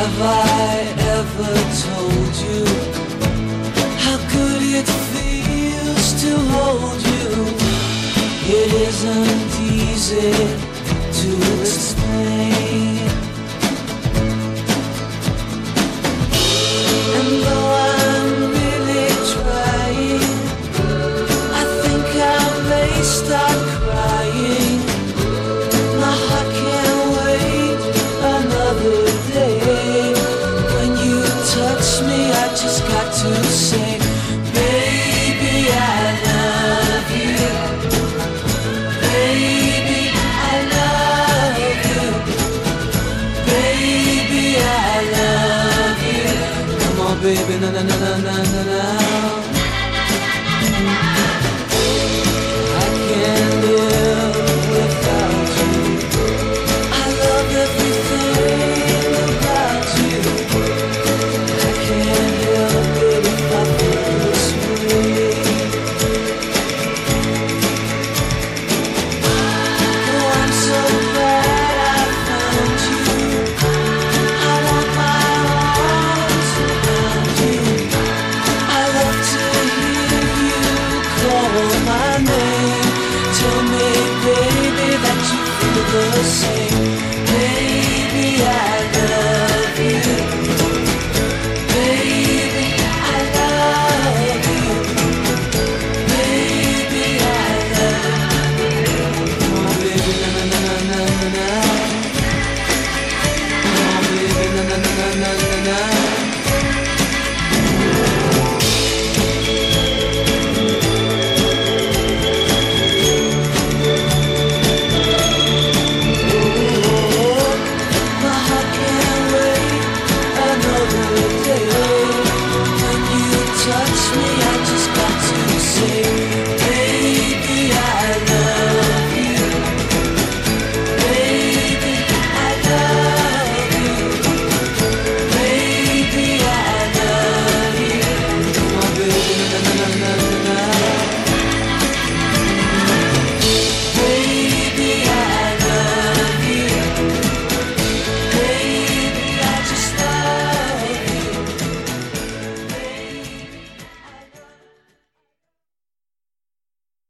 Have I ever told you how good it feels to hold you? It isn't easy to explain. And though I'm really trying, I think I may start crying. My heart can't wait another day. When you touch me, I just got to say, baby, I love you. Baby, I love you. Baby, I love you. Come on, baby, na na na na na na na.